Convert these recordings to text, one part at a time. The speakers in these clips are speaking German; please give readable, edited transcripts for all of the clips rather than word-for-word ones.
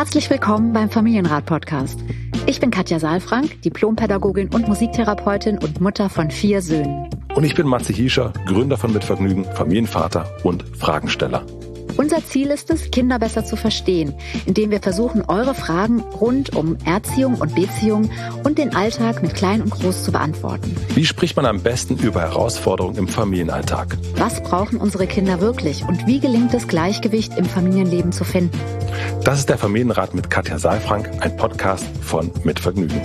Herzlich willkommen beim Familienrat-Podcast. Ich bin Katja Saalfrank, Diplompädagogin und Musiktherapeutin und Mutter von 4 Söhnen. Und ich bin Matze Hiescher, Gründer von Mitvergnügen, Familienvater und Fragensteller. Unser Ziel ist es, Kinder besser zu verstehen, indem wir versuchen, eure Fragen rund um Erziehung und Beziehung und den Alltag mit Klein und Groß zu beantworten. Wie spricht man am besten über Herausforderungen im Familienalltag? Was brauchen unsere Kinder wirklich und wie gelingt es, Gleichgewicht im Familienleben zu finden? Das ist der Familienrat mit Katja Saalfrank, ein Podcast von Mitvergnügen.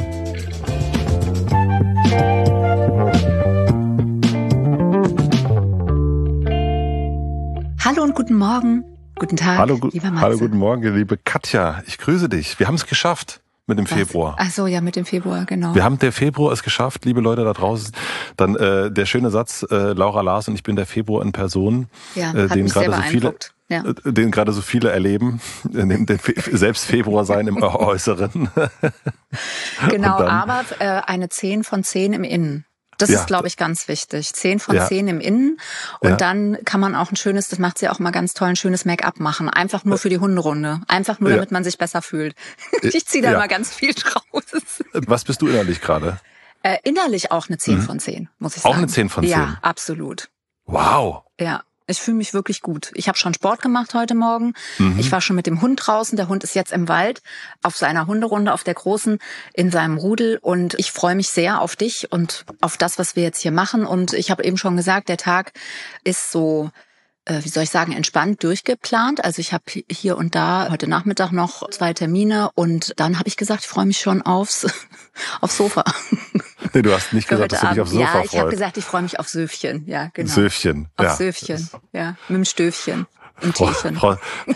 Hallo und guten Morgen, guten Tag, lieber Matze. Hallo, guten Morgen, liebe Katja. Ich grüße dich. Wir haben es geschafft mit dem Februar. Ach so, ja, mit dem Februar, genau. Der Februar ist geschafft, liebe Leute da draußen. Dann der schöne Satz, Laura Lars und ich bin der Februar in Person, ja, den gerade so viele erleben, selbst Februar sein im Äußeren. Genau, aber eine 10 von 10 im Innen. Das ist, glaube ich, ganz wichtig. 10 von 10 im Innen. Und dann kann man auch das macht sie auch immer ganz toll, ein schönes Make-up machen. Einfach nur für die Hunderunde. Einfach nur, damit man sich besser fühlt. Ich ziehe da immer ganz viel draus. Was bist du innerlich gerade? Innerlich auch eine 10 von 10, muss ich sagen. Auch eine 10 von 10? Ja, absolut. Wow. Ja. Ich fühle mich wirklich gut. Ich habe schon Sport gemacht heute Morgen. Ich war schon mit dem Hund draußen. Der Hund ist jetzt im Wald auf seiner Hunderunde, auf der großen, in seinem Rudel. Und ich freue mich sehr auf dich und auf das, was wir jetzt hier machen. Und ich habe eben schon gesagt, der Tag ist so, entspannt durchgeplant. Also ich habe hier und da heute Nachmittag noch 2 Termine. Und dann habe ich gesagt, ich freue mich schon aufs Sofa. Nee, du hast nicht gesagt, dass du dich aufs Sofa freust. Ja, ich habe gesagt, ich freue mich auf Söfchen. Ja, genau. Söfchen, auf Söfchen, ja, mit dem Stöfchen. Frau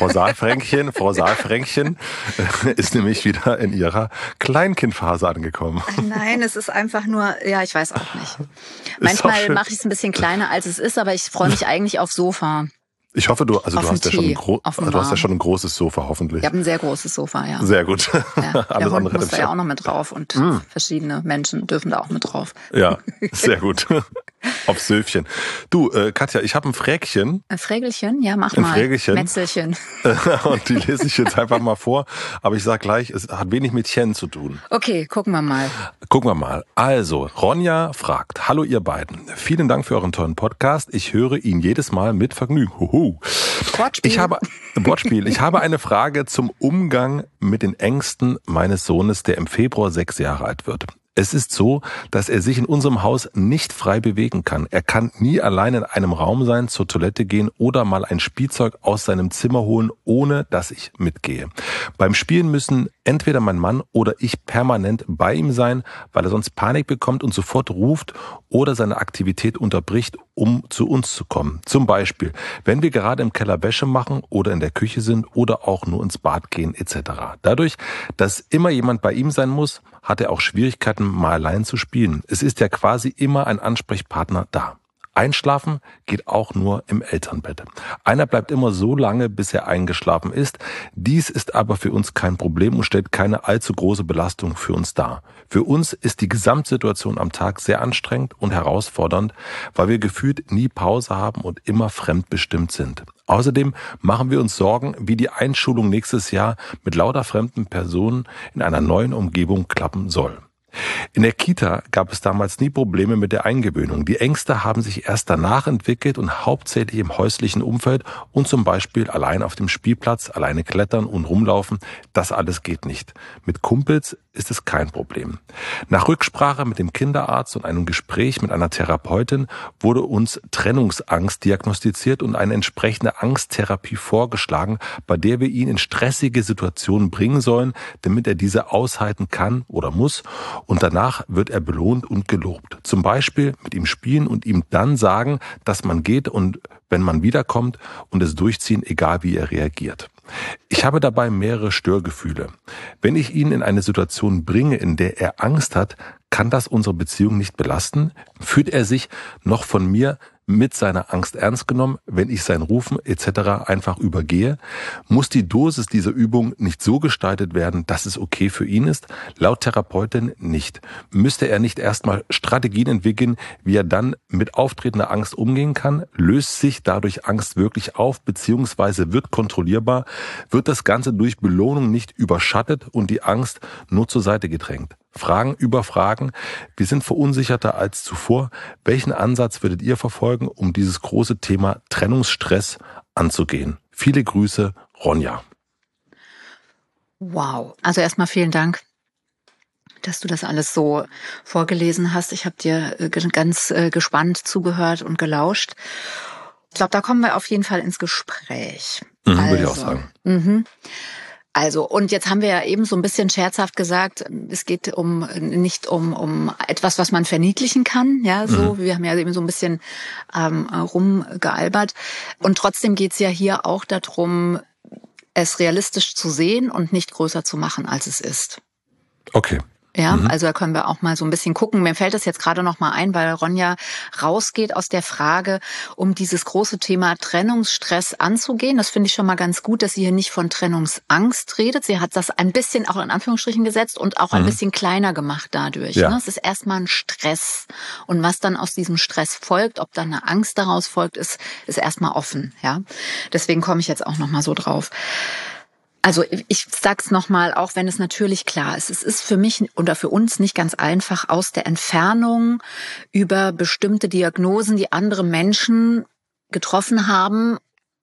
Saalfränkchen ist nämlich wieder in ihrer Kleinkindphase angekommen. Nein, es ist einfach nur, ich weiß auch nicht. Manchmal mache ich es ein bisschen kleiner, als es ist, aber ich freue mich eigentlich aufs Sofa. Ich hoffe, du hast ja schon ein großes Sofa, hoffentlich. Ich habe ein sehr großes Sofa, ja. Sehr gut. Ja, der Hund muss da ja auch noch mit drauf und verschiedene Menschen dürfen da auch mit drauf. Ja, sehr gut. Auf Söfchen. Du, Katja, ich habe ein Fräkchen. Ein Frägelchen? Ja, mach mal. Ein Frägelchen. Metzelchen. Und die lese ich jetzt einfach mal vor. Aber ich sag gleich, es hat wenig mit Chen zu tun. Okay, gucken wir mal. Also, Ronja fragt, hallo ihr beiden. Vielen Dank für euren tollen Podcast. Ich höre ihn jedes Mal mit Vergnügen. Wortspiel. Ich habe eine Frage zum Umgang mit den Ängsten meines Sohnes, der im Februar 6 Jahre alt wird. Es ist so, dass er sich in unserem Haus nicht frei bewegen kann. Er kann nie allein in einem Raum sein, zur Toilette gehen oder mal ein Spielzeug aus seinem Zimmer holen, ohne dass ich mitgehe. Beim Spielen müssen entweder mein Mann oder ich permanent bei ihm sein, weil er sonst Panik bekommt und sofort ruft oder seine Aktivität unterbricht, um zu uns zu kommen. Zum Beispiel, wenn wir gerade im Keller Wäsche machen oder in der Küche sind oder auch nur ins Bad gehen etc. Dadurch, dass immer jemand bei ihm sein muss, hat er auch Schwierigkeiten, mal allein zu spielen. Es ist ja quasi immer ein Ansprechpartner da. Einschlafen geht auch nur im Elternbett. Einer bleibt immer so lange, bis er eingeschlafen ist. Dies ist aber für uns kein Problem und stellt keine allzu große Belastung für uns dar. Für uns ist die Gesamtsituation am Tag sehr anstrengend und herausfordernd, weil wir gefühlt nie Pause haben und immer fremdbestimmt sind. Außerdem machen wir uns Sorgen, wie die Einschulung nächstes Jahr mit lauter fremden Personen in einer neuen Umgebung klappen soll. In der Kita gab es damals nie Probleme mit der Eingewöhnung. Die Ängste haben sich erst danach entwickelt und hauptsächlich im häuslichen Umfeld und zum Beispiel allein auf dem Spielplatz, alleine klettern und rumlaufen. Das alles geht nicht. Mit Kumpels ist es kein Problem. Nach Rücksprache mit dem Kinderarzt und einem Gespräch mit einer Therapeutin wurde uns Trennungsangst diagnostiziert und eine entsprechende Angsttherapie vorgeschlagen, bei der wir ihn in stressige Situationen bringen sollen, damit er diese aushalten kann oder muss. Und danach wird er belohnt und gelobt. Zum Beispiel mit ihm spielen und ihm dann sagen, dass man geht und wenn man wiederkommt und es durchziehen, egal wie er reagiert. Ich habe dabei mehrere Störgefühle. Wenn ich ihn in eine Situation bringe, in der er Angst hat, kann das unsere Beziehung nicht belasten? Fühlt er sich noch von mir mit seiner Angst ernst genommen, wenn ich sein Rufen etc. einfach übergehe? Muss die Dosis dieser Übung nicht so gestaltet werden, dass es okay für ihn ist? Laut Therapeutin nicht. Müsste er nicht erstmal Strategien entwickeln, wie er dann mit auftretender Angst umgehen kann? Löst sich dadurch Angst wirklich auf, beziehungsweise wird kontrollierbar? Wird das Ganze durch Belohnung nicht überschattet und die Angst nur zur Seite gedrängt? Fragen über Fragen. Wir sind verunsicherter als zuvor. Welchen Ansatz würdet ihr verfolgen, um dieses große Thema Trennungsstress anzugehen? Viele Grüße, Ronja. Wow. Also erstmal vielen Dank, dass du das alles so vorgelesen hast. Ich habe dir ganz gespannt zugehört und gelauscht. Ich glaube, da kommen wir auf jeden Fall ins Gespräch. Würde ich auch sagen. Also, und jetzt haben wir ja eben so ein bisschen scherzhaft gesagt, es geht nicht um etwas, was man verniedlichen kann, ja, so. Wir haben ja eben so ein bisschen rumgealbert. Und trotzdem geht's ja hier auch darum, es realistisch zu sehen und nicht größer zu machen, als es ist. Okay. Ja, also da können wir auch mal so ein bisschen gucken. Mir fällt das jetzt gerade noch mal ein, weil Ronja rausgeht aus der Frage, um dieses große Thema Trennungsstress anzugehen. Das finde ich schon mal ganz gut, dass sie hier nicht von Trennungsangst redet. Sie hat das ein bisschen auch in Anführungsstrichen gesetzt und auch ein bisschen kleiner gemacht dadurch. Ja. Ne? Es ist erstmal ein Stress. Und was dann aus diesem Stress folgt, ob dann eine Angst daraus folgt, ist erstmal offen. Ja, deswegen komme ich jetzt auch noch mal so drauf. Also ich sag's nochmal, auch wenn es natürlich klar ist, es ist für mich oder für uns nicht ganz einfach, aus der Entfernung über bestimmte Diagnosen, die andere Menschen getroffen haben.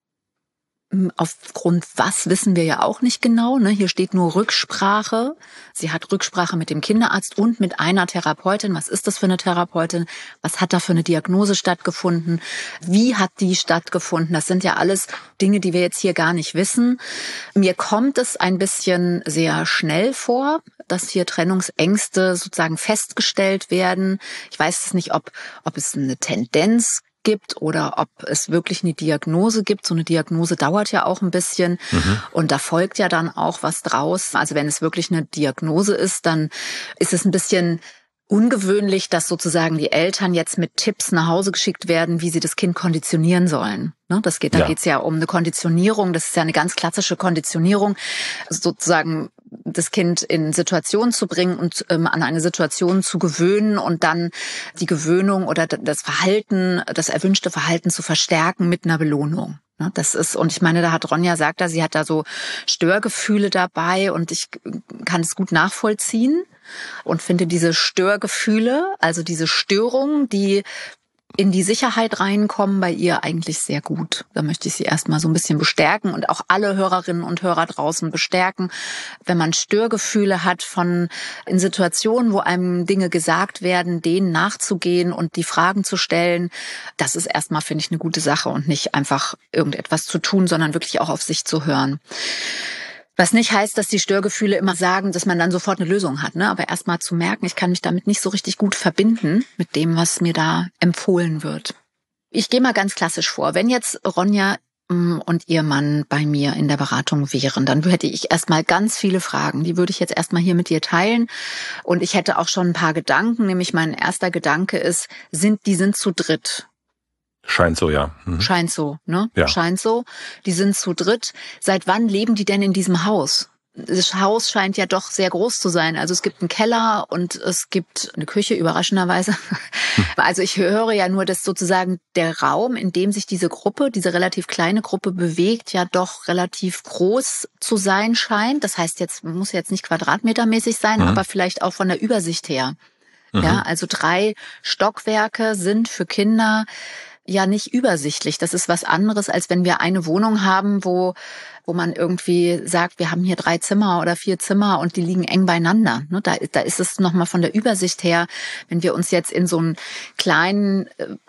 Aufgrund was wissen wir ja auch nicht genau. Ne? Hier steht nur Rücksprache. Sie hat Rücksprache mit dem Kinderarzt und mit einer Therapeutin. Was ist das für eine Therapeutin? Was hat da für eine Diagnose stattgefunden? Wie hat die stattgefunden? Das sind ja alles Dinge, die wir jetzt hier gar nicht wissen. Mir kommt es ein bisschen sehr schnell vor, dass hier Trennungsängste sozusagen festgestellt werden. Ich weiß es nicht, ob es eine Tendenz gibt oder ob es wirklich eine Diagnose gibt. So eine Diagnose dauert ja auch ein bisschen und da folgt ja dann auch was draus. Also wenn es wirklich eine Diagnose ist, dann ist es ein bisschen ungewöhnlich, dass sozusagen die Eltern jetzt mit Tipps nach Hause geschickt werden, wie sie das Kind konditionieren sollen. Da geht's ja um eine Konditionierung. Das ist ja eine ganz klassische Konditionierung, sozusagen das Kind in Situationen zu bringen und an eine Situation zu gewöhnen und dann die Gewöhnung oder das Verhalten, das erwünschte Verhalten zu verstärken mit einer Belohnung. Das ist, und ich meine, da hat Ronja sagt, sie hat da so Störgefühle dabei und ich kann es gut nachvollziehen und finde diese Störgefühle, also diese Störungen, die in die Sicherheit reinkommen, bei ihr eigentlich sehr gut. Da möchte ich sie erstmal so ein bisschen bestärken und auch alle Hörerinnen und Hörer draußen bestärken. Wenn man Störgefühle hat in Situationen, wo einem Dinge gesagt werden, denen nachzugehen und die Fragen zu stellen, das ist erstmal, finde ich, eine gute Sache und nicht einfach irgendetwas zu tun, sondern wirklich auch auf sich zu hören. Was nicht heißt, dass die Störgefühle immer sagen, dass man dann sofort eine Lösung hat, ne? Aber erstmal zu merken, ich kann mich damit nicht so richtig gut verbinden mit dem, was mir da empfohlen wird. Ich gehe mal ganz klassisch vor. Wenn jetzt Ronja und ihr Mann bei mir in der Beratung wären, dann hätte ich erstmal ganz viele Fragen. Die würde ich jetzt erstmal hier mit dir teilen. Und ich hätte auch schon ein paar Gedanken, nämlich mein erster Gedanke ist, die sind zu dritt. Scheint so, ja. Scheint so, ne? Ja. Scheint so. Die sind zu dritt. Seit wann leben die denn in diesem Haus? Das Haus scheint ja doch sehr groß zu sein. Also es gibt einen Keller und es gibt eine Küche, überraschenderweise. Also ich höre ja nur, dass sozusagen der Raum, in dem sich diese relativ kleine Gruppe bewegt, ja doch relativ groß zu sein scheint. Das heißt muss jetzt nicht quadratmetermäßig sein, aber vielleicht auch von der Übersicht her. Ja, also 3 Stockwerke sind für Kinder ja nicht übersichtlich. Das ist was anderes, als wenn wir eine Wohnung haben, wo man irgendwie sagt, wir haben hier 3 Zimmer oder 4 Zimmer und die liegen eng beieinander. Da ist es nochmal von der Übersicht her, wenn wir uns jetzt in so ein kleines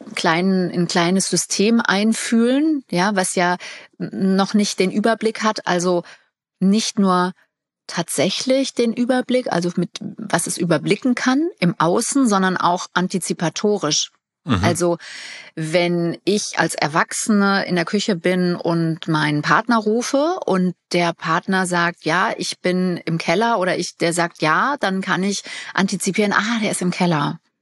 System einfühlen, ja, was ja noch nicht den Überblick hat, also nicht nur tatsächlich den Überblick, also mit was es überblicken kann im Außen, sondern auch antizipatorisch. Also wenn ich als Erwachsene in der Küche bin und meinen Partner rufe und der Partner sagt, ja, ich bin im Keller oder der sagt ja, dann kann ich antizipieren, der ist im Keller.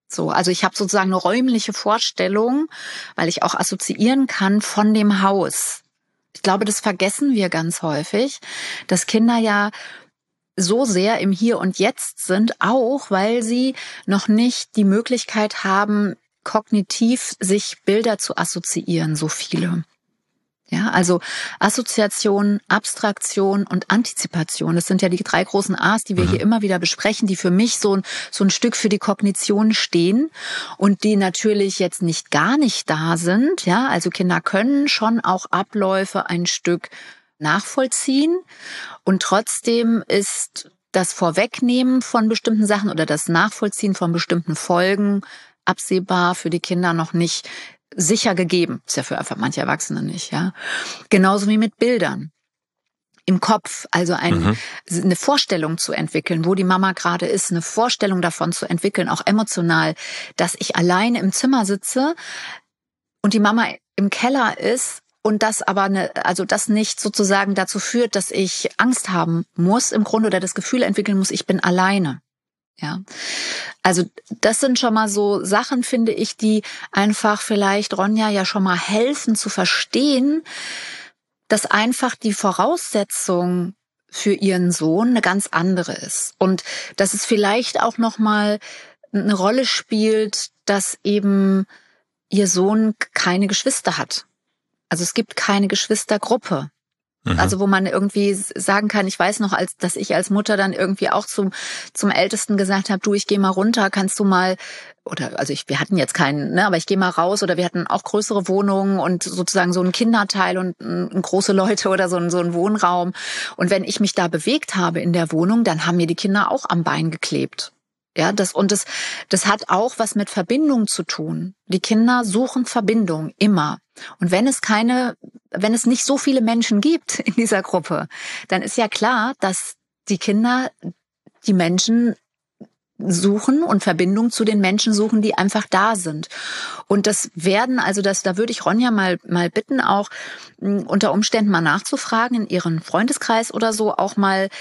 So, also ich habe sozusagen eine räumliche Vorstellung, weil ich auch assoziieren kann von dem Haus. Ich glaube, das vergessen wir ganz häufig, dass Kinder ja so sehr im Hier und Jetzt sind, auch weil sie noch nicht die Möglichkeit haben, kognitiv sich Bilder zu assoziieren, so viele. Ja, also Assoziation, Abstraktion und Antizipation. Das sind ja die 3 großen A's, die wir hier immer wieder besprechen, die für mich so ein Stück für die Kognition stehen und die natürlich jetzt nicht gar nicht da sind. Ja, also Kinder können schon auch Abläufe ein Stück nachvollziehen und trotzdem ist das Vorwegnehmen von bestimmten Sachen oder das Nachvollziehen von bestimmten Folgen absehbar für die Kinder noch nicht sicher gegeben. Ist ja für einfach manche Erwachsene nicht, ja. Genauso wie mit Bildern im Kopf, also eine Vorstellung zu entwickeln, wo die Mama gerade ist, eine Vorstellung davon zu entwickeln, auch emotional, dass ich alleine im Zimmer sitze und die Mama im Keller ist und das aber das nicht sozusagen dazu führt, dass ich Angst haben muss im Grunde oder das Gefühl entwickeln muss, ich bin alleine. Ja, also das sind schon mal so Sachen, finde ich, die einfach vielleicht Ronja ja schon mal helfen zu verstehen, dass einfach die Voraussetzung für ihren Sohn eine ganz andere ist. Und dass es vielleicht auch noch mal eine Rolle spielt, dass eben ihr Sohn keine Geschwister hat. Also es gibt keine Geschwistergruppe. Also wo man irgendwie sagen kann, ich weiß noch, dass ich als Mutter dann irgendwie auch zum Ältesten gesagt habe, du, ich gehe mal runter, kannst du mal, wir hatten jetzt keinen, ne, aber ich gehe mal raus, oder wir hatten auch größere Wohnungen und sozusagen so einen Kinderteil und große Leute oder so ein Wohnraum. Und wenn ich mich da bewegt habe in der Wohnung, dann haben mir die Kinder auch am Bein geklebt. Ja, das hat auch was mit Verbindung zu tun. Die Kinder suchen Verbindung immer. Und wenn es nicht so viele Menschen gibt in dieser Gruppe, dann ist ja klar, dass die Kinder die Menschen suchen und Verbindung zu den Menschen suchen, die einfach da sind. Und da würde ich Ronja mal bitten, auch unter Umständen mal nachzufragen, in ihren Freundeskreis oder so, auch mal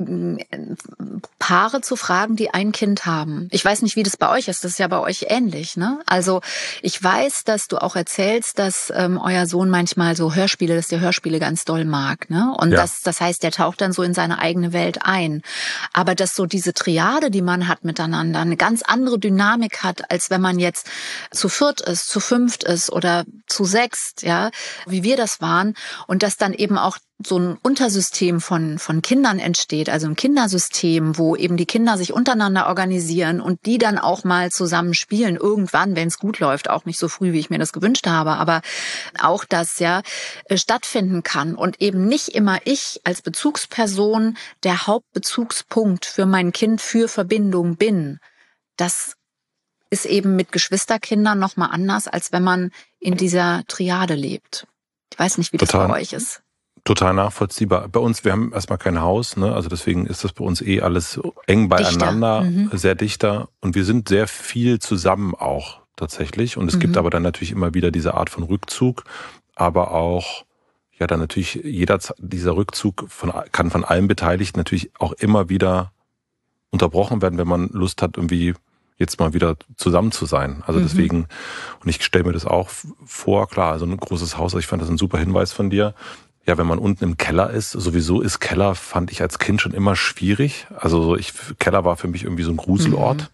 Paare zu fragen, die ein Kind haben. Ich weiß nicht, wie das bei euch ist, das ist ja bei euch ähnlich, ne? Also ich weiß, dass du auch erzählst, dass euer Sohn manchmal so dass der Hörspiele ganz doll mag, ne? Und ja. Das heißt, der taucht dann so in seine eigene Welt ein. Aber dass so diese Triade, die man hat miteinander, eine ganz andere Dynamik hat, als wenn man jetzt zu 4 ist, zu 5 ist oder zu 6, ja, wie wir das waren. Und dass dann eben auch so ein Untersystem von Kindern entsteht, also ein Kindersystem, wo eben die Kinder sich untereinander organisieren und die dann auch mal zusammen spielen, irgendwann, wenn es gut läuft, auch nicht so früh, wie ich mir das gewünscht habe, aber auch das ja stattfinden kann und eben nicht immer ich als Bezugsperson der Hauptbezugspunkt für mein Kind für Verbindung bin. Das ist eben mit Geschwisterkindern noch mal anders, als wenn man in dieser Triade lebt. Ich weiß nicht, wie das bei euch ist. Total nachvollziehbar. Bei uns, wir haben erstmal kein Haus, ne? Also deswegen ist das bei uns alles eng beieinander, sehr dichter. Und wir sind sehr viel zusammen auch tatsächlich. Und es gibt aber dann natürlich immer wieder diese Art von Rückzug, aber auch, ja, dann natürlich dieser Rückzug kann von allen Beteiligten natürlich auch immer wieder unterbrochen werden, wenn man Lust hat, irgendwie jetzt mal wieder zusammen zu sein. Also deswegen, und ich stelle mir das auch vor, klar, also ein großes Haus, ich fand das ein super Hinweis von dir. Ja, wenn man unten im Keller ist, sowieso ist Keller, fand ich als Kind schon immer schwierig. Also Keller war für mich irgendwie so ein Gruselort.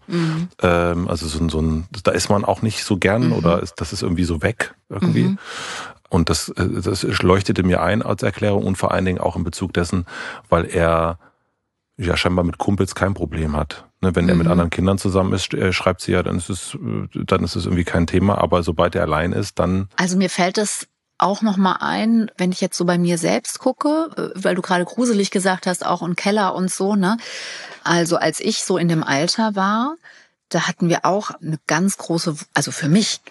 Also da ist man auch nicht so gern oder das ist irgendwie so weg irgendwie. Und das leuchtete mir ein als Erklärung und vor allen Dingen auch in Bezug dessen, weil er ja scheinbar mit Kumpels kein Problem hat. Ne, wenn er mit anderen Kindern zusammen ist, schreibt sie ja, dann ist es irgendwie kein Thema. Aber sobald er allein ist, dann... Also mir fällt es auch noch mal ein, wenn ich jetzt so bei mir selbst gucke, weil du gerade gruselig gesagt hast, auch im Keller und so, ne? Also als ich so in dem Alter war, da hatten wir auch eine ganz große, also für mich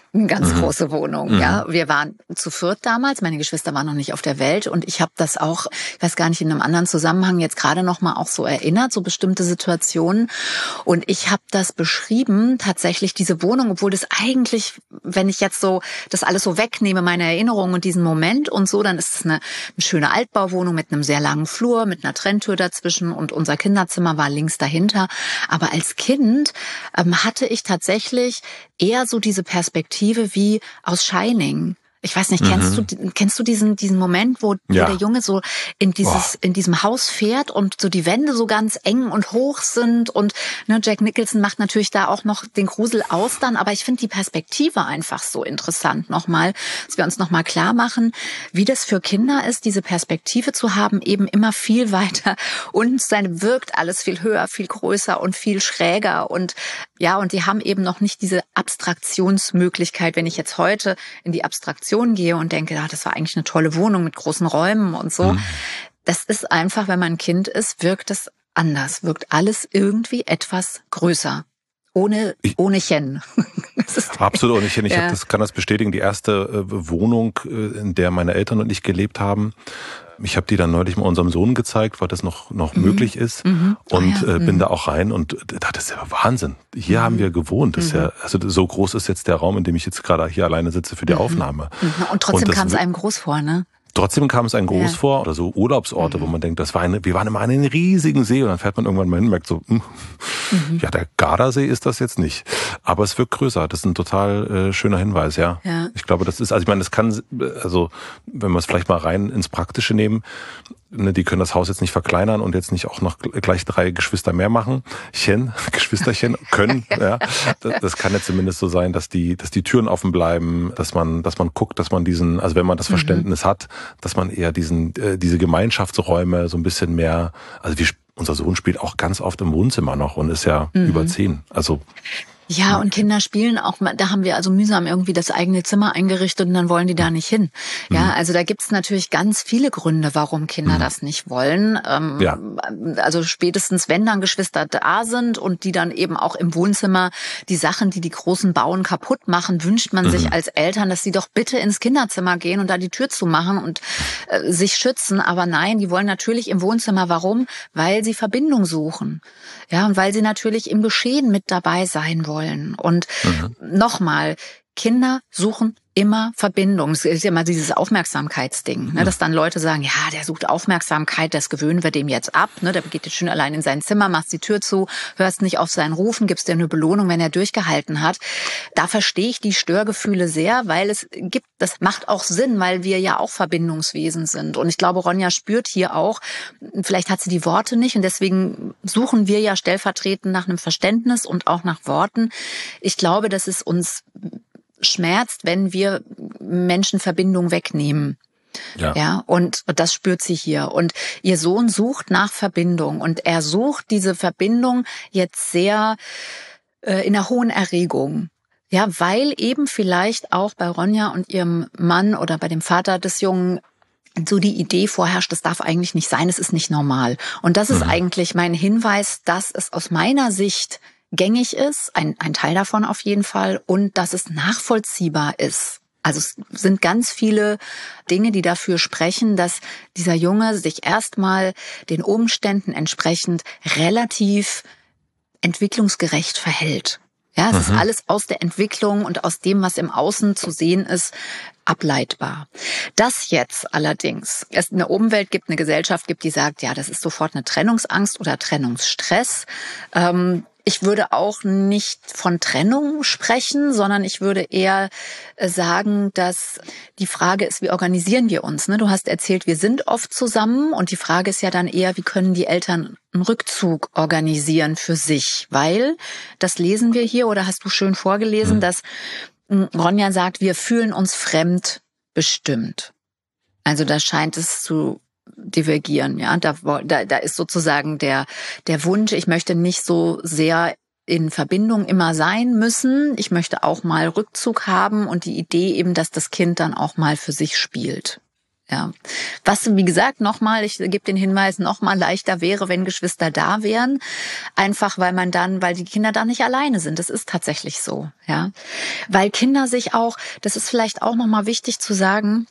Eine ganz große Wohnung, ja. Wir waren zu viert damals, meine Geschwister waren noch nicht auf der Welt und ich habe das auch, ich weiß gar nicht, in einem anderen Zusammenhang jetzt gerade noch mal auch so erinnert, so bestimmte Situationen. Und ich habe das beschrieben, tatsächlich diese Wohnung, obwohl das eigentlich, wenn ich jetzt so das alles so wegnehme, meine Erinnerungen und diesen Moment und so, dann ist es eine schöne Altbauwohnung mit einem sehr langen Flur, mit einer Trenntür dazwischen und unser Kinderzimmer war links dahinter. Aber als Kind hatte ich tatsächlich eher so diese Perspektive wie aus Shining. Ich weiß nicht, kennst du diesen Moment, wo der Junge so in diesem Haus fährt und so die Wände so ganz eng und hoch sind und Jack Nicholson macht natürlich da auch noch den Grusel aus dann, aber ich finde die Perspektive einfach so interessant nochmal, dass wir uns nochmal klar machen, wie das für Kinder ist, diese Perspektive zu haben, eben immer viel weiter und dann wirkt alles viel höher, viel größer und viel schräger und die haben eben noch nicht diese Abstraktionsmöglichkeit, wenn ich jetzt heute in die Abstraktion gehe und denke, das war eigentlich eine tolle Wohnung mit großen Räumen und so. Das ist einfach, wenn man ein Kind ist, wirkt es anders, wirkt alles irgendwie etwas größer. Ohne Chen. Absolut ohne Chen. Ich kann das bestätigen. Die erste Wohnung, in der meine Eltern und ich gelebt haben, ich habe die dann neulich mal unserem Sohn gezeigt, weil das noch möglich ist und bin da auch rein und das ist ja Wahnsinn. Hier haben wir gewohnt. Das ist ja, also so groß ist jetzt der Raum, in dem ich jetzt gerade hier alleine sitze für die Aufnahme. Und trotzdem kam es einem groß vor, ne? Trotzdem kam es einem groß vor, oder so Urlaubsorte, wo man denkt, wir waren immer an einem riesigen See und dann fährt man irgendwann mal hin und merkt so, der Gardasee ist das jetzt nicht. Aber es wirkt größer. Das ist ein total schöner Hinweis, ja. Ich glaube, das ist, also ich meine, das kann, also wenn wir es vielleicht mal rein ins Praktische nehmen, die können das Haus jetzt nicht verkleinern und jetzt nicht auch noch gleich 3 Geschwister mehr machen. Geschwisterchen können, ja. Das kann ja zumindest so sein, dass die Türen offen bleiben, dass man guckt, dass man also wenn man das Verständnis hat, dass man eher diese Gemeinschaftsräume so ein bisschen mehr, also unser Sohn spielt auch ganz oft im Wohnzimmer noch und ist ja über 10. Also ja, und Kinder spielen auch, da haben wir also mühsam irgendwie das eigene Zimmer eingerichtet und dann wollen die da nicht hin. Ja, also da gibt's natürlich ganz viele Gründe, warum Kinder das nicht wollen. Also spätestens, wenn dann Geschwister da sind und die dann eben auch im Wohnzimmer die Sachen, die Großen bauen, kaputt machen, wünscht man sich als Eltern, dass sie doch bitte ins Kinderzimmer gehen und da die Tür zumachen und sich schützen. Aber nein, die wollen natürlich im Wohnzimmer. Warum? Weil sie Verbindung suchen. Ja, und weil sie natürlich im Geschehen mit dabei sein wollen. Und nochmal, Kinder suchen immer Verbindung. Es ist ja immer dieses Aufmerksamkeitsding, ne, dass dann Leute sagen, ja, der sucht Aufmerksamkeit, das gewöhnen wir dem jetzt ab. Ne, der geht jetzt schön allein in sein Zimmer, machst die Tür zu, hörst nicht auf seinen Rufen, gibst dir eine Belohnung, wenn er durchgehalten hat. Da verstehe ich die Störgefühle sehr, weil das macht auch Sinn, weil wir ja auch Verbindungswesen sind. Und ich glaube, Ronja spürt hier auch, vielleicht hat sie die Worte nicht und deswegen suchen wir ja stellvertretend nach einem Verständnis und auch nach Worten. Ich glaube, dass es uns schmerzt, wenn wir Menschen Verbindung wegnehmen. Ja, und das spürt sie hier. Und ihr Sohn sucht nach Verbindung und er sucht diese Verbindung jetzt sehr in einer hohen Erregung. Ja, weil eben vielleicht auch bei Ronja und ihrem Mann oder bei dem Vater des Jungen so die Idee vorherrscht, das darf eigentlich nicht sein, es ist nicht normal. Und das ist eigentlich mein Hinweis, dass es aus meiner Sicht gängig ist, ein Teil davon auf jeden Fall, und dass es nachvollziehbar ist. Also es sind ganz viele Dinge, die dafür sprechen, dass dieser Junge sich erstmal den Umständen entsprechend relativ entwicklungsgerecht verhält. Ja, es ist alles aus der Entwicklung und aus dem, was im Außen zu sehen ist, ableitbar. Dass jetzt allerdings es eine Umwelt gibt, eine Gesellschaft gibt, die sagt, ja, das ist sofort eine Trennungsangst oder Trennungsstress. Ich würde auch nicht von Trennung sprechen, sondern ich würde eher sagen, dass die Frage ist, wie organisieren wir uns? Du hast erzählt, wir sind oft zusammen und die Frage ist ja dann eher, wie können die Eltern einen Rückzug organisieren für sich? Weil, das lesen wir hier oder hast du schön vorgelesen, dass Ronja sagt, wir fühlen uns fremdbestimmt. Also da scheint es zu divergieren, ja. Da ist sozusagen der Wunsch, ich möchte nicht so sehr in Verbindung immer sein müssen. Ich möchte auch mal Rückzug haben und die Idee eben, dass das Kind dann auch mal für sich spielt. Ja, was, wie gesagt, nochmal, ich gebe den Hinweis, nochmal leichter wäre, wenn Geschwister da wären. Einfach, weil die Kinder da nicht alleine sind. Das ist tatsächlich so, ja. Weil Kinder sich auch, das ist vielleicht auch nochmal wichtig zu sagen,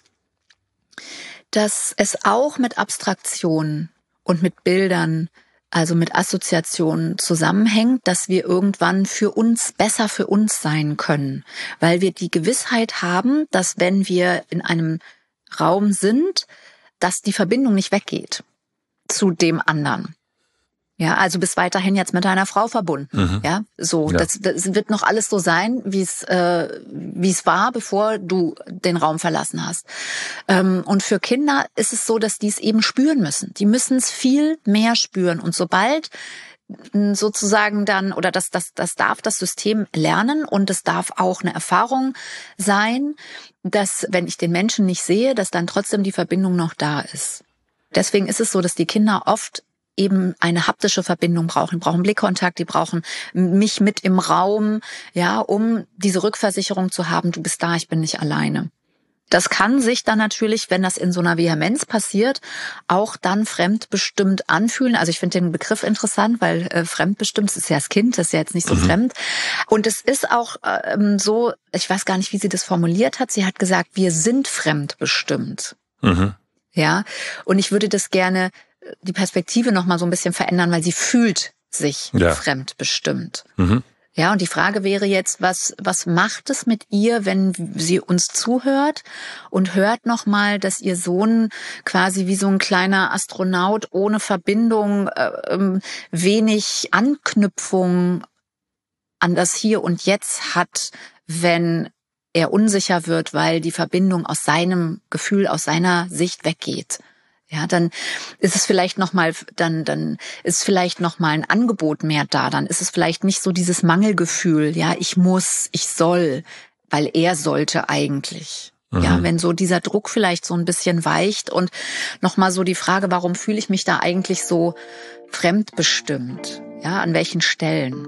dass es auch mit Abstraktionen und mit Bildern, also mit Assoziationen zusammenhängt, dass wir irgendwann besser für uns sein können. Weil wir die Gewissheit haben, dass wenn wir in einem Raum sind, dass die Verbindung nicht weggeht zu dem anderen. Ja, also bist weiterhin jetzt mit deiner Frau verbunden. Ja, so, ja. Das wird noch alles so sein, wie es war, bevor du den Raum verlassen hast. Und für Kinder ist es so, dass die es eben spüren müssen. Die müssen es viel mehr spüren. Und sobald sozusagen dann, oder das darf das System lernen und es darf auch eine Erfahrung sein, dass, wenn ich den Menschen nicht sehe, dass dann trotzdem die Verbindung noch da ist. Deswegen ist es so, dass die Kinder oft eben eine haptische Verbindung brauchen. Die brauchen Blickkontakt, die brauchen mich mit im Raum, ja, um diese Rückversicherung zu haben, du bist da, ich bin nicht alleine. Das kann sich dann natürlich, wenn das in so einer Vehemenz passiert, auch dann fremdbestimmt anfühlen. Also ich finde den Begriff interessant, weil fremdbestimmt, das ist ja das Kind, das ist ja jetzt nicht so fremd. Und es ist auch so, ich weiß gar nicht, wie sie das formuliert hat. Sie hat gesagt, wir sind fremdbestimmt. Ja, und ich würde das gerne, die Perspektive noch mal so ein bisschen verändern, weil sie fühlt sich fremdbestimmt. Ja, und die Frage wäre jetzt, was macht es mit ihr, wenn sie uns zuhört und hört nochmal, dass ihr Sohn quasi wie so ein kleiner Astronaut ohne Verbindung, wenig Anknüpfung an das Hier und Jetzt hat, wenn er unsicher wird, weil die Verbindung aus seinem Gefühl, aus seiner Sicht weggeht. Ja, dann ist es vielleicht nochmal, dann ist vielleicht nochmal ein Angebot mehr da. Dann ist es vielleicht nicht so dieses Mangelgefühl, ja, ich muss, ich soll, weil er sollte eigentlich. Ja, wenn so dieser Druck vielleicht so ein bisschen weicht und nochmal so die Frage, warum fühle ich mich da eigentlich so fremdbestimmt? Ja, an welchen Stellen?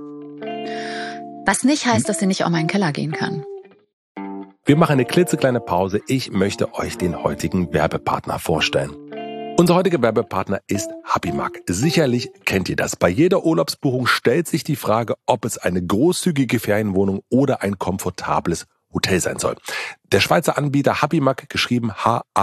Was nicht heißt, dass sie nicht auch mal in den Keller gehen kann. Wir machen eine klitzekleine Pause. Ich möchte euch den heutigen Werbepartner vorstellen. Unser heutiger Werbepartner ist HappyMark. Sicherlich kennt ihr das. Bei jeder Urlaubsbuchung stellt sich die Frage, ob es eine großzügige Ferienwohnung oder ein komfortables Hotel sein soll. Der Schweizer Anbieter HappyMark, geschrieben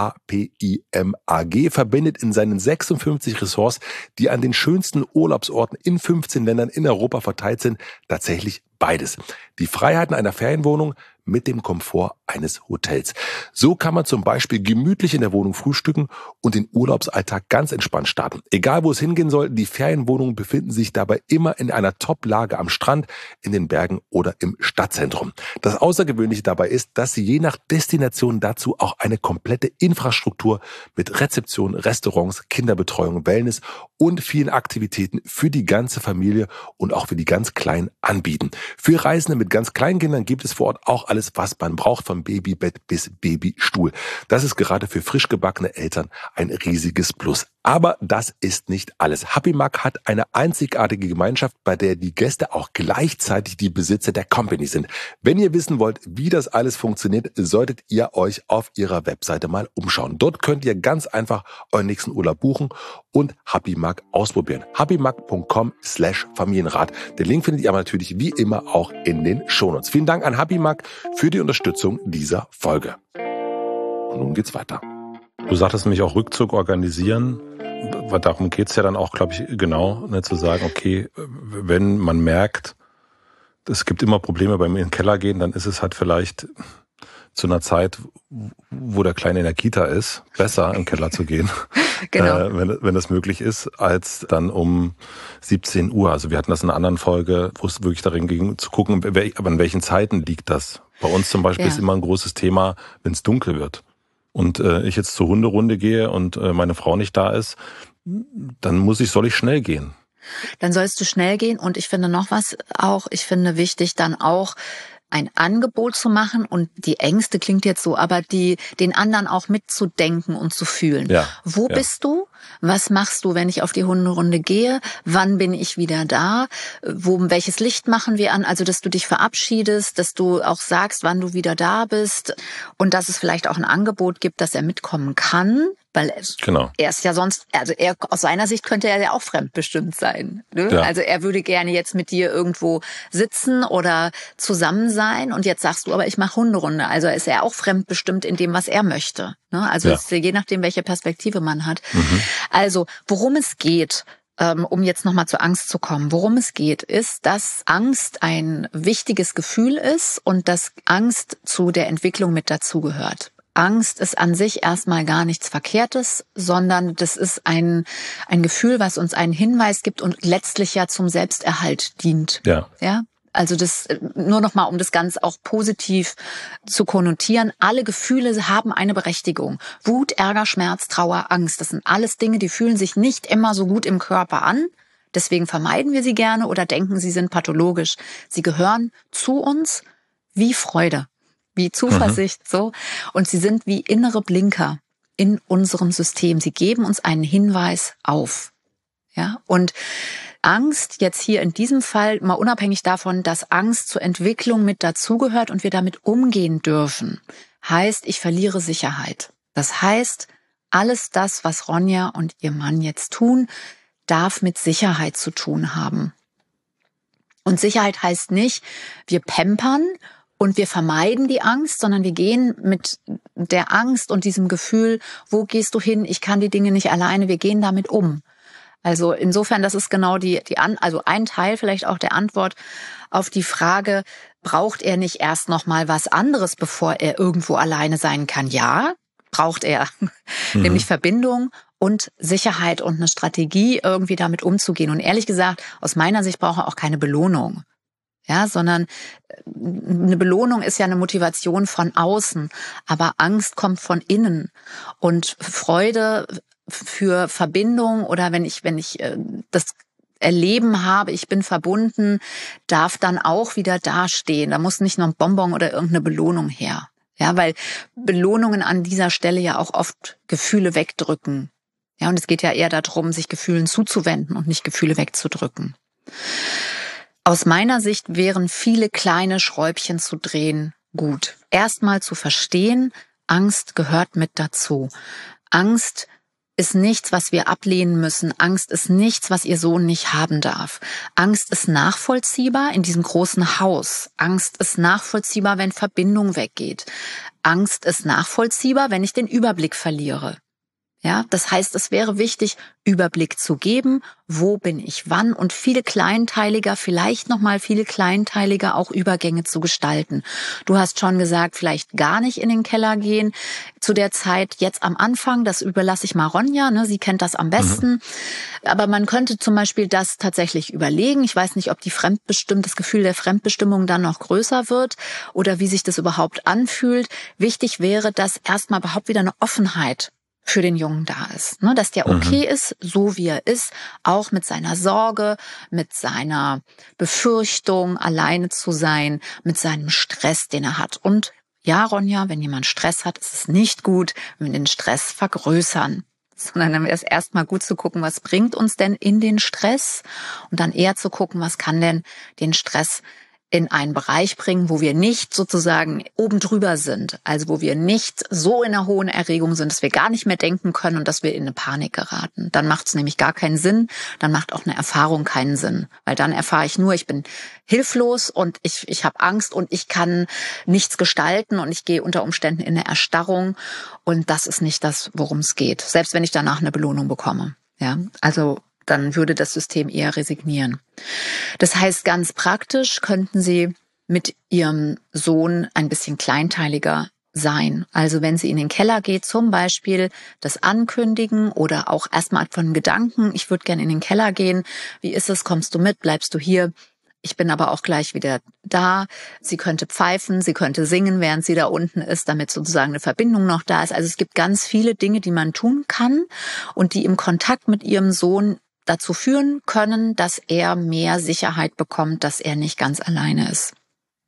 HAPIMAG, verbindet in seinen 56 Ressorts, die an den schönsten Urlaubsorten in 15 Ländern in Europa verteilt sind, tatsächlich beides. Die Freiheiten einer Ferienwohnung mit dem Komfort eines Hotels. So kann man zum Beispiel gemütlich in der Wohnung frühstücken und den Urlaubsalltag ganz entspannt starten. Egal wo es hingehen soll, die Ferienwohnungen befinden sich dabei immer in einer Top-Lage am Strand, in den Bergen oder im Stadtzentrum. Das Außergewöhnliche dabei ist, dass sie je nach Destination dazu auch eine komplette Infrastruktur mit Rezeption, Restaurants, Kinderbetreuung, Wellness und vielen Aktivitäten für die ganze Familie und auch für die ganz Kleinen anbieten. Für Reisende mit ganz kleinen Kindern gibt es vor Ort auch alles, was man braucht, vom Babybett bis Babystuhl. Das ist gerade für frisch gebackene Eltern ein riesiges Plus. Aber das ist nicht alles. HappyMark hat eine einzigartige Gemeinschaft, bei der die Gäste auch gleichzeitig die Besitzer der Company sind. Wenn ihr wissen wollt, wie das alles funktioniert, solltet ihr euch auf ihrer Webseite mal umschauen. Dort könnt ihr ganz einfach euren nächsten Urlaub buchen und HappyMark ausprobieren. HappyMark.com/Familienrat. Den Link findet ihr aber natürlich wie immer auch in den Shownotes. Vielen Dank an HappyMark für die Unterstützung dieser Folge. Und nun geht's weiter. Du sagtest nämlich auch Rückzug organisieren. Darum geht's ja dann auch, glaube ich, genau, ne, zu sagen, okay, wenn man merkt, es gibt immer Probleme beim in den Keller gehen, dann ist es halt vielleicht zu einer Zeit, wo der Kleine in der Kita ist, besser in den Keller zu gehen, genau. Wenn das möglich ist, als dann um 17 Uhr. Also wir hatten das in einer anderen Folge, wo es wirklich darin ging, zu gucken, aber an welchen Zeiten liegt das. Bei uns zum Beispiel ist immer ein großes Thema, wenn es dunkel wird. Und ich jetzt zur Hunderunde gehe und meine Frau nicht da ist, dann soll ich schnell gehen. Dann sollst du schnell gehen und ich finde noch was auch, ich finde wichtig dann auch, ein Angebot zu machen und die Ängste klingt jetzt so, aber den anderen auch mitzudenken und zu fühlen. Ja, Wo bist du? Was machst du, wenn ich auf die Hunderunde gehe? Wann bin ich wieder da? Welches Licht machen wir an? Also, dass du dich verabschiedest, dass du auch sagst, wann du wieder da bist und dass es vielleicht auch ein Angebot gibt, dass er mitkommen kann. Weil er ist ja sonst, also aus seiner Sicht könnte er ja auch fremdbestimmt sein. Ne? Ja. Also er würde gerne jetzt mit dir irgendwo sitzen oder zusammen sein und jetzt sagst du, aber ich mache Hunderunde. Also ist er auch fremdbestimmt in dem, was er möchte. Ne? Also ist je nachdem, welche Perspektive man hat. Mhm. Also worum es geht, um jetzt nochmal zur Angst zu kommen. Worum es geht, ist, dass Angst ein wichtiges Gefühl ist und dass Angst zu der Entwicklung mit dazugehört. Angst ist an sich erstmal gar nichts Verkehrtes, sondern das ist ein Gefühl, was uns einen Hinweis gibt und letztlich ja zum Selbsterhalt dient. Ja. Also das nur noch mal, um das ganz auch positiv zu konnotieren. Alle Gefühle haben eine Berechtigung. Wut, Ärger, Schmerz, Trauer, Angst. Das sind alles Dinge, die fühlen sich nicht immer so gut im Körper an. Deswegen vermeiden wir sie gerne oder denken, sie sind pathologisch. Sie gehören zu uns wie Freude. Wie Zuversicht, so. Und sie sind wie innere Blinker in unserem System. Sie geben uns einen Hinweis auf. Ja. Und Angst jetzt hier in diesem Fall, mal unabhängig davon, dass Angst zur Entwicklung mit dazugehört und wir damit umgehen dürfen, heißt, ich verliere Sicherheit. Das heißt, alles das, was Ronja und ihr Mann jetzt tun, darf mit Sicherheit zu tun haben. Und Sicherheit heißt nicht, wir pampern und wir vermeiden die Angst, sondern wir gehen mit der Angst und diesem Gefühl, wo gehst du hin? Ich kann die Dinge nicht alleine. Wir gehen damit um. Also insofern, das ist genau also ein Teil vielleicht auch der Antwort auf die Frage, braucht er nicht erst noch mal was anderes, bevor er irgendwo alleine sein kann? Ja, braucht er. Nämlich Verbindung und Sicherheit und eine Strategie, irgendwie damit umzugehen. Und ehrlich gesagt, aus meiner Sicht braucht er auch keine Belohnung. Ja, sondern eine Belohnung ist ja eine Motivation von außen, aber Angst kommt von innen und Freude für Verbindung oder wenn ich das Erleben habe, ich bin verbunden, darf dann auch wieder dastehen. Da muss nicht noch ein Bonbon oder irgendeine Belohnung her. Ja, weil Belohnungen an dieser Stelle ja auch oft Gefühle wegdrücken. Ja, und es geht ja eher darum, sich Gefühlen zuzuwenden und nicht Gefühle wegzudrücken. Aus meiner Sicht wären viele kleine Schräubchen zu drehen gut. Erstmal zu verstehen, Angst gehört mit dazu. Angst ist nichts, was wir ablehnen müssen. Angst ist nichts, was ihr Sohn nicht haben darf. Angst ist nachvollziehbar in diesem großen Haus. Angst ist nachvollziehbar, wenn Verbindung weggeht. Angst ist nachvollziehbar, wenn ich den Überblick verliere. Ja, das heißt, es wäre wichtig, Überblick zu geben, wo bin ich wann und vielleicht nochmal viele kleinteiliger auch Übergänge zu gestalten. Du hast schon gesagt, vielleicht gar nicht in den Keller gehen zu der Zeit jetzt am Anfang, das überlasse ich mal Ronja, ne? Sie kennt das am besten. Aber man könnte zum Beispiel das tatsächlich überlegen. Ich weiß nicht, ob das Gefühl der Fremdbestimmung dann noch größer wird oder wie sich das überhaupt anfühlt. Wichtig wäre, dass erstmal überhaupt wieder eine Offenheit für den Jungen da ist, ne, dass der okay ist, so wie er ist, auch mit seiner Sorge, mit seiner Befürchtung, alleine zu sein, mit seinem Stress, den er hat. Und ja, Ronja, wenn jemand Stress hat, ist es nicht gut, wenn wir den Stress vergrößern, sondern dann wäre es erstmal gut zu gucken, was bringt uns denn in den Stress und dann eher zu gucken, was kann denn den Stress in einen Bereich bringen, wo wir nicht sozusagen oben drüber sind, also wo wir nicht so in einer hohen Erregung sind, dass wir gar nicht mehr denken können und dass wir in eine Panik geraten. Dann macht es nämlich gar keinen Sinn, dann macht auch eine Erfahrung keinen Sinn, weil dann erfahre ich nur, ich bin hilflos und ich habe Angst und ich kann nichts gestalten und ich gehe unter Umständen in eine Erstarrung und das ist nicht das, worum es geht, selbst wenn ich danach eine Belohnung bekomme. Ja, also dann würde das System eher resignieren. Das heißt, ganz praktisch könnten Sie mit Ihrem Sohn ein bisschen kleinteiliger sein. Also wenn sie in den Keller geht, zum Beispiel das ankündigen oder auch erstmal von Gedanken, ich würde gerne in den Keller gehen. Wie ist es? Kommst du mit? Bleibst du hier? Ich bin aber auch gleich wieder da. Sie könnte pfeifen, sie könnte singen, während sie da unten ist, damit sozusagen eine Verbindung noch da ist. Also es gibt ganz viele Dinge, die man tun kann und die im Kontakt mit ihrem Sohn dazu führen können, dass er mehr Sicherheit bekommt, dass er nicht ganz alleine ist.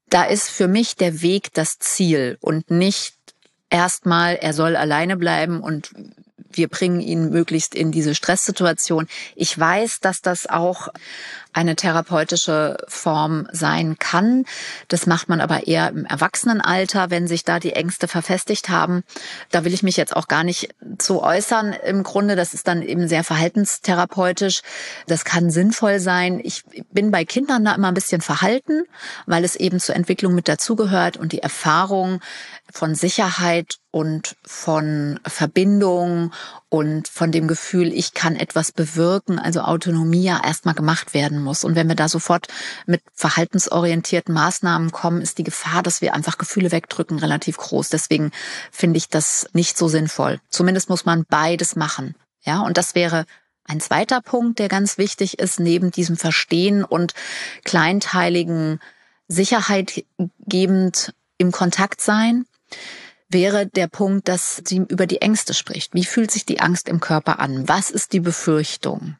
Da ist für mich der Weg das Ziel und nicht erstmal, er soll alleine bleiben und wir bringen ihn möglichst in diese Stresssituation. Ich weiß, dass das auch eine therapeutische Form sein kann. Das macht man aber eher im Erwachsenenalter, wenn sich da die Ängste verfestigt haben. Da will ich mich jetzt auch gar nicht zu äußern. Im Grunde, das ist dann eben sehr verhaltenstherapeutisch. Das kann sinnvoll sein. Ich bin bei Kindern da immer ein bisschen verhalten, weil es eben zur Entwicklung mit dazugehört und die Erfahrung von Sicherheit und von Verbindung und von dem Gefühl, ich kann etwas bewirken, also Autonomie ja erstmal gemacht werden muss. Und wenn wir da sofort mit verhaltensorientierten Maßnahmen kommen, ist die Gefahr, dass wir einfach Gefühle wegdrücken, relativ groß. Deswegen finde ich das nicht so sinnvoll. Zumindest muss man beides machen. Ja, und das wäre ein zweiter Punkt, der ganz wichtig ist, neben diesem Verstehen und kleinteiligen Sicherheit gebend im Kontakt sein, wäre der Punkt, dass sie über die Ängste spricht. Wie fühlt sich die Angst im Körper an? Was ist die Befürchtung?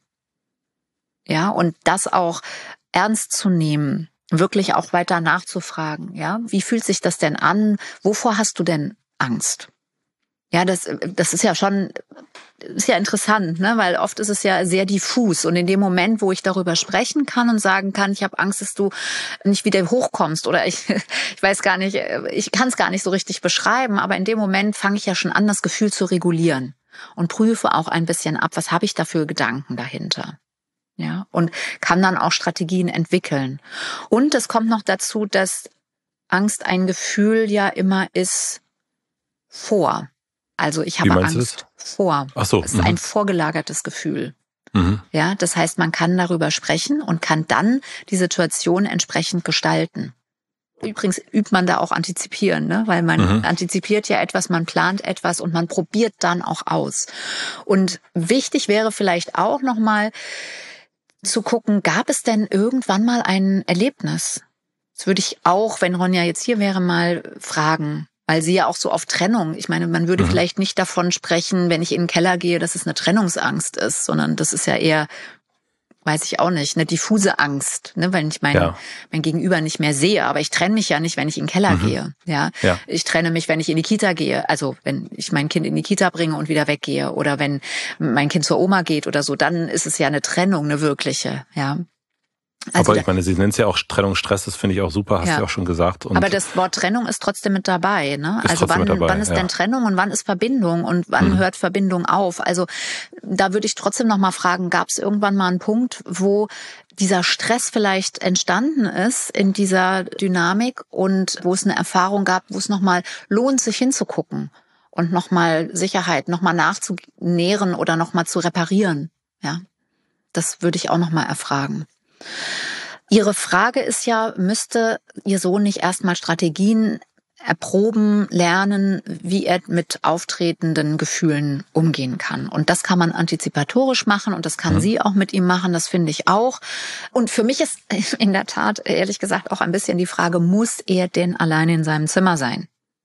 Ja, und das auch ernst zu nehmen, wirklich auch weiter nachzufragen. Ja, wie fühlt sich das denn an? Wovor hast du denn Angst? Ja, das ist ja schon, ist ja interessant, ne? Weil oft ist es ja sehr diffus. Und in dem Moment, wo ich darüber sprechen kann und sagen kann, ich habe Angst, dass du nicht wieder hochkommst oder ich weiß gar nicht, ich kann es gar nicht so richtig beschreiben, aber in dem Moment fange ich ja schon an, das Gefühl zu regulieren und prüfe auch ein bisschen ab, was habe ich da für Gedanken dahinter. Ja, und kann dann auch Strategien entwickeln. Und es kommt noch dazu, dass Angst ein Gefühl ja immer ist vor. Also ich habe Angst vor. Ach so. Es ist ein vorgelagertes Gefühl. Ja, das heißt, man kann darüber sprechen und kann dann die Situation entsprechend gestalten. Übrigens übt man da auch antizipieren, ne? Weil man antizipiert ja etwas, man plant etwas und man probiert dann auch aus. Und wichtig wäre vielleicht auch nochmal zu gucken, gab es denn irgendwann mal ein Erlebnis? Das würde ich auch, wenn Ronja jetzt hier wäre, mal fragen. Weil sie ja auch so auf Trennung, ich meine, man würde vielleicht nicht davon sprechen, wenn ich in den Keller gehe, dass es eine Trennungsangst ist, sondern das ist ja eher, weiß ich auch nicht, eine diffuse Angst, ne, wenn ich mein Gegenüber nicht mehr sehe. Aber ich trenne mich ja nicht, wenn ich in den Keller gehe. Ja? Ich trenne mich, wenn ich in die Kita gehe, also wenn ich mein Kind in die Kita bringe und wieder weggehe oder wenn mein Kind zur Oma geht oder so, dann ist es ja eine Trennung, eine wirkliche, ja. Also aber ich meine, sie nennt es ja auch Trennungsstress, das finde ich auch super, hast du ja auch schon gesagt. Und aber das Wort Trennung ist trotzdem mit dabei, ne? Also wann ist denn Trennung und wann ist Verbindung und wann hört Verbindung auf? Also da würde ich trotzdem noch mal fragen, gab es irgendwann mal einen Punkt, wo dieser Stress vielleicht entstanden ist in dieser Dynamik und wo es eine Erfahrung gab, wo es noch mal lohnt, sich hinzugucken und noch mal Sicherheit noch mal nachzunähren oder noch mal zu reparieren, ja? Das würde ich auch noch mal erfragen. Ihre Frage ist ja, müsste Ihr Sohn nicht erstmal Strategien erproben, lernen, wie er mit auftretenden Gefühlen umgehen kann. Und das kann man antizipatorisch machen und das kann sie auch mit ihm machen, das finde ich auch. Und für mich ist in der Tat, ehrlich gesagt, auch ein bisschen die Frage, muss er denn alleine in seinem Zimmer sein?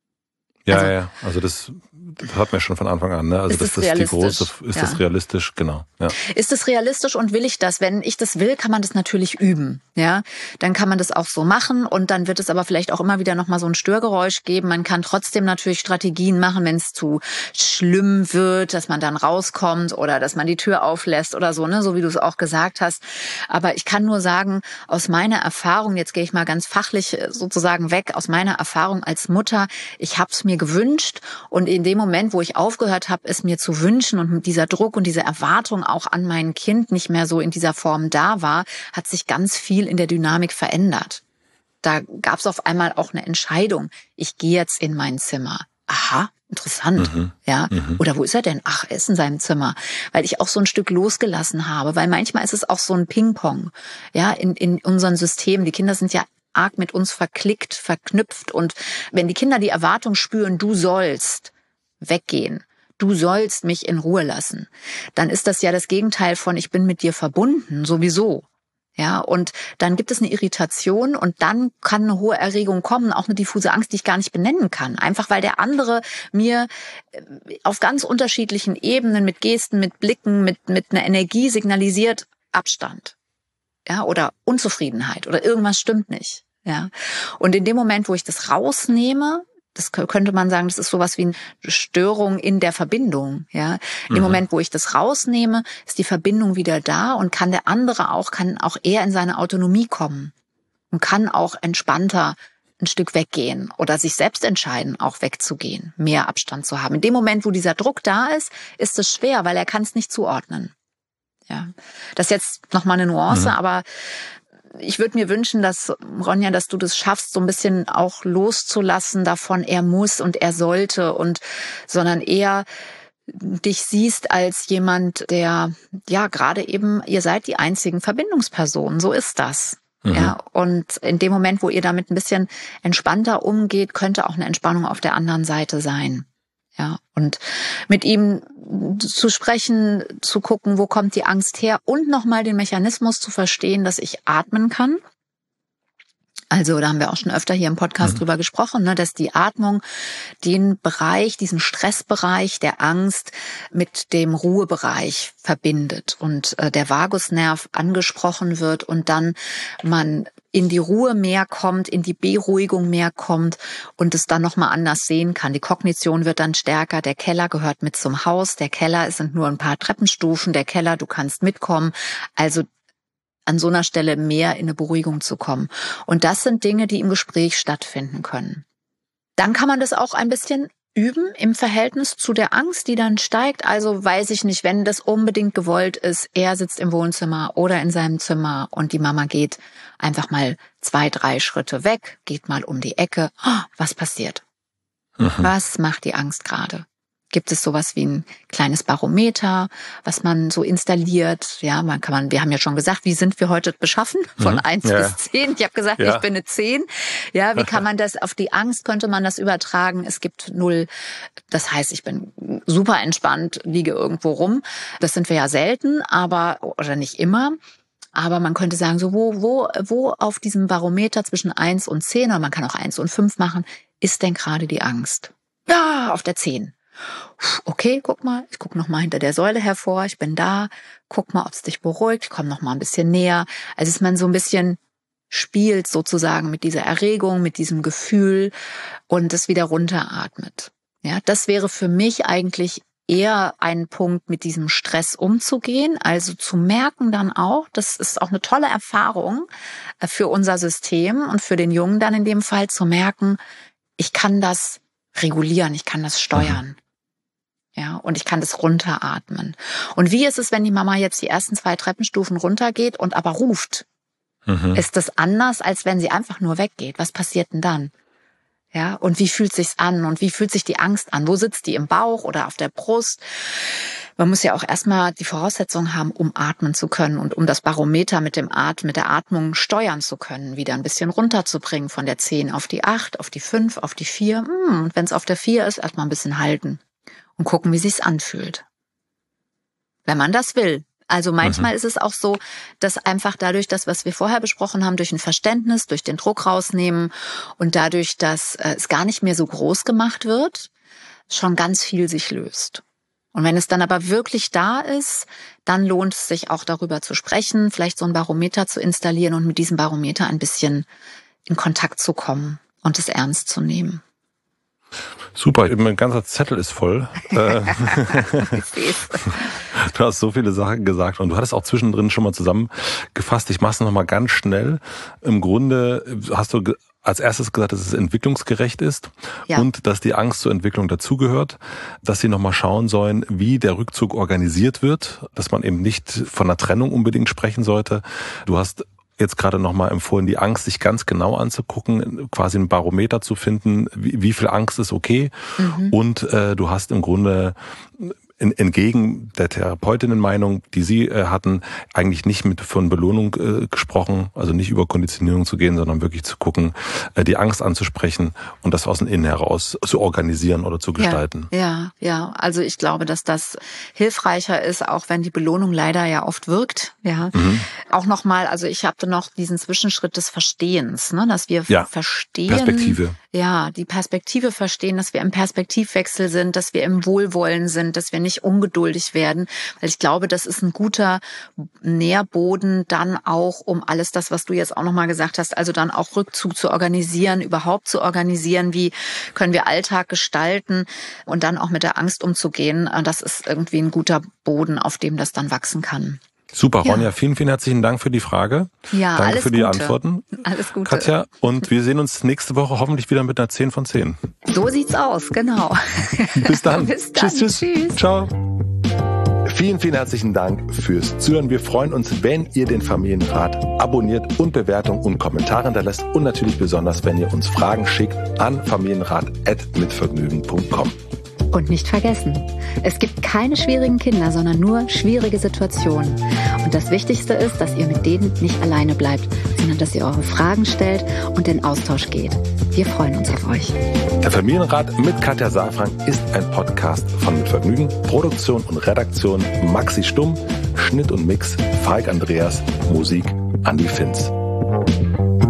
Also das hat man schon von Anfang an, ne? Also das ist die große, ist das realistisch, genau. Ja. Ist es realistisch und will ich das? Wenn ich das will, kann man das natürlich üben, ja? Dann kann man das auch so machen und dann wird es aber vielleicht auch immer wieder nochmal so ein Störgeräusch geben. Man kann trotzdem natürlich Strategien machen, wenn es zu schlimm wird, dass man dann rauskommt oder dass man die Tür auflässt oder so, ne? So wie du es auch gesagt hast. Aber ich kann nur sagen, aus meiner Erfahrung, jetzt gehe ich mal ganz fachlich sozusagen weg, aus meiner Erfahrung als Mutter, ich habe es mir gewünscht und in dem Moment, wo ich aufgehört habe, es mir zu wünschen und dieser Druck und diese Erwartung auch an mein Kind nicht mehr so in dieser Form da war, hat sich ganz viel in der Dynamik verändert. Da gab es auf einmal auch eine Entscheidung. Ich gehe jetzt in mein Zimmer. Aha, interessant. Ja. Oder wo ist er denn? Ach, er ist in seinem Zimmer. Weil ich auch so ein Stück losgelassen habe. Weil manchmal ist es auch so ein Ping-Pong. Ja, in unseren Systemen. Die Kinder sind ja arg mit uns verklickt, verknüpft. Und wenn die Kinder die Erwartung spüren, du sollst weggehen, du sollst mich in Ruhe lassen, dann ist das ja das Gegenteil von ich bin mit dir verbunden, sowieso. Ja, und dann gibt es eine Irritation und dann kann eine hohe Erregung kommen, auch eine diffuse Angst, die ich gar nicht benennen kann. Einfach weil der andere mir auf ganz unterschiedlichen Ebenen mit Gesten, mit Blicken, mit einer Energie signalisiert Abstand. Ja, oder Unzufriedenheit oder irgendwas stimmt nicht. Ja. Und in dem Moment, wo ich das rausnehme, das könnte man sagen, das ist sowas wie eine Störung in der Verbindung, ja. In dem Moment, wo ich das rausnehme, ist die Verbindung wieder da und kann auch eher in seine Autonomie kommen und kann auch entspannter ein Stück weggehen oder sich selbst entscheiden, auch wegzugehen, mehr Abstand zu haben. In dem Moment, wo dieser Druck da ist, ist es schwer, weil er kann es nicht zuordnen. Ja, das ist jetzt nochmal eine Nuance, aber ich würde mir wünschen, dass, Ronja, dass du das schaffst, so ein bisschen auch loszulassen davon, er muss und er sollte sondern eher dich siehst als jemand, der, ja, gerade eben, ihr seid die einzigen Verbindungspersonen, so ist das. Ja, und in dem Moment, wo ihr damit ein bisschen entspannter umgeht, könnte auch eine Entspannung auf der anderen Seite sein. Ja, und mit ihm zu sprechen, zu gucken, wo kommt die Angst her und nochmal den Mechanismus zu verstehen, dass ich atmen kann. Also da haben wir auch schon öfter hier im Podcast drüber gesprochen, ne, dass die Atmung den Bereich, diesen Stressbereich der Angst mit dem Ruhebereich verbindet und der Vagusnerv angesprochen wird und dann man in die Ruhe mehr kommt, in die Beruhigung mehr kommt und es dann nochmal anders sehen kann. Die Kognition wird dann stärker, der Keller gehört mit zum Haus, der Keller, es sind nur ein paar Treppenstufen, der Keller, du kannst mitkommen, also an so einer Stelle mehr in eine Beruhigung zu kommen. Und das sind Dinge, die im Gespräch stattfinden können. Dann kann man das auch ein bisschen üben im Verhältnis zu der Angst, die dann steigt. Also weiß ich nicht, wenn das unbedingt gewollt ist, er sitzt im Wohnzimmer oder in seinem Zimmer und die Mama geht einfach mal 2, 3 Schritte weg, geht mal um die Ecke. Oh, was passiert? Was macht die Angst gerade? Gibt es sowas wie ein kleines Barometer, was man so installiert? Ja, wir haben ja schon gesagt, wie sind wir heute beschaffen? Von 1 bis 10. Ich habe gesagt, ich bin eine 10. Ja, wie kann man das auf die Angst, könnte man das übertragen? Es gibt 0. Das heißt, ich bin super entspannt, liege irgendwo rum. Das sind wir ja selten, oder nicht immer. Aber man könnte sagen, so wo auf diesem Barometer zwischen 1 und 10, oder man kann auch 1 und 5 machen, ist denn gerade die Angst? Ja, auf der 10. Okay, guck mal, ich guck noch mal hinter der Säule hervor, ich bin da, guck mal, ob es dich beruhigt, ich komme noch mal ein bisschen näher. Also dass man so ein bisschen spielt sozusagen mit dieser Erregung, mit diesem Gefühl und es wieder runteratmet. Ja, das wäre für mich eigentlich eher ein Punkt, mit diesem Stress umzugehen, also zu merken dann auch, das ist auch eine tolle Erfahrung für unser System und für den Jungen dann in dem Fall zu merken, ich kann das regulieren, ich kann das steuern. Ja, und ich kann das runteratmen. Und wie ist es, wenn die Mama jetzt die ersten 2 Treppenstufen runtergeht und aber ruft? Ist das anders, als wenn sie einfach nur weggeht? Was passiert denn dann? Ja, und wie fühlt sich's an? Und wie fühlt sich die Angst an? Wo sitzt die, im Bauch oder auf der Brust? Man muss ja auch erstmal die Voraussetzung haben, um atmen zu können und um das Barometer mit der Atmung steuern zu können, wieder ein bisschen runterzubringen von der 10 auf die 8, auf die 5, auf die 4. Und wenn es auf der 4 ist, erstmal ein bisschen halten. Und gucken, wie sich's anfühlt. Wenn man das will. Also manchmal ist es auch so, dass einfach dadurch das, was wir vorher besprochen haben, durch ein Verständnis, durch den Druck rausnehmen und dadurch, dass es gar nicht mehr so groß gemacht wird, schon ganz viel sich löst. Und wenn es dann aber wirklich da ist, dann lohnt es sich auch darüber zu sprechen, vielleicht so ein Barometer zu installieren und mit diesem Barometer ein bisschen in Kontakt zu kommen und es ernst zu nehmen. Super, mein ganzer Zettel ist voll. Du hast so viele Sachen gesagt und du hattest auch zwischendrin schon mal zusammengefasst. Ich mache es nochmal ganz schnell. Im Grunde hast du als erstes gesagt, dass es entwicklungsgerecht ist und dass die Angst zur Entwicklung dazugehört, dass sie nochmal schauen sollen, wie der Rückzug organisiert wird, dass man eben nicht von einer Trennung unbedingt sprechen sollte. Du hast jetzt gerade nochmal empfohlen, die Angst sich ganz genau anzugucken, quasi ein Barometer zu finden, wie viel Angst ist okay. Und du hast im Grunde entgegen der Therapeutinnenmeinung, die Sie hatten, eigentlich nicht von Belohnung gesprochen, also nicht über Konditionierung zu gehen, sondern wirklich zu gucken, die Angst anzusprechen und das aus dem Innen heraus zu organisieren oder zu gestalten. Ja. Also ich glaube, dass das hilfreicher ist, auch wenn die Belohnung leider ja oft wirkt. Ja. Auch nochmal, also ich hatte noch diesen Zwischenschritt des Verstehens, ne, dass wir verstehen. Perspektive. Ja, die Perspektive verstehen, dass wir im Perspektivwechsel sind, dass wir im Wohlwollen sind, dass wir nicht ungeduldig werden. Weil ich glaube, das ist ein guter Nährboden dann auch, um alles das, was du jetzt auch nochmal gesagt hast, also dann auch Rückzug zu organisieren, überhaupt zu organisieren, wie können wir Alltag gestalten und dann auch mit der Angst umzugehen. Das ist irgendwie ein guter Boden, auf dem das dann wachsen kann. Super, Ronja, vielen, vielen herzlichen Dank für die Frage. Ja, Danke für die Gute. Antworten. Alles Gute. Katja, und wir sehen uns nächste Woche hoffentlich wieder mit einer 10 von 10. So sieht's aus, genau. Bis dann. Bis dann. Tschüss. Ciao. Vielen, vielen herzlichen Dank fürs Zuhören. Wir freuen uns, wenn ihr den Familienrat abonniert und Bewertungen und Kommentare hinterlässt. Und natürlich besonders, wenn ihr uns Fragen schickt an familienrat@mitvergnügen.com. Und nicht vergessen, es gibt keine schwierigen Kinder, sondern nur schwierige Situationen. Und das Wichtigste ist, dass ihr mit denen nicht alleine bleibt, sondern dass ihr eure Fragen stellt und in Austausch geht. Wir freuen uns auf euch. Der Familienrat mit Katja Saalfrank ist ein Podcast von Mit Vergnügen. Produktion und Redaktion Maxi Stumm, Schnitt und Mix Falk Andreas, Musik Andi Finz.